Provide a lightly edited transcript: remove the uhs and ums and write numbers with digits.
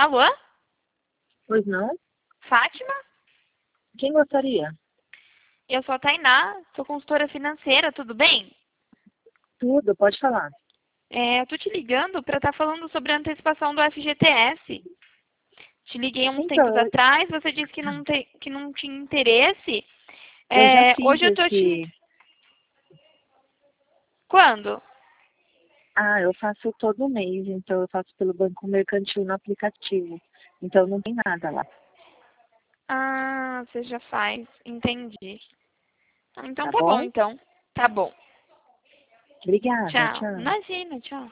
Alô? Pois não? Fátima? Quem gostaria? Eu sou a Tainá, sou consultora financeira, tudo bem? Tudo, pode falar. Eu tô te ligando para estar falando sobre a antecipação do FGTS. Te liguei há uns tempos Então, atrás, você disse que não tinha interesse. eu já fiz Hoje eu tô te... esse. Quando? Eu faço todo mês, então eu faço pelo Banco Mercantil no aplicativo. Então não tem nada lá, Ah, você já faz, entendi. Então tá tá bom, bom? então. Tá bom. Obrigada, Tchau. tchau. Imagina, tchau.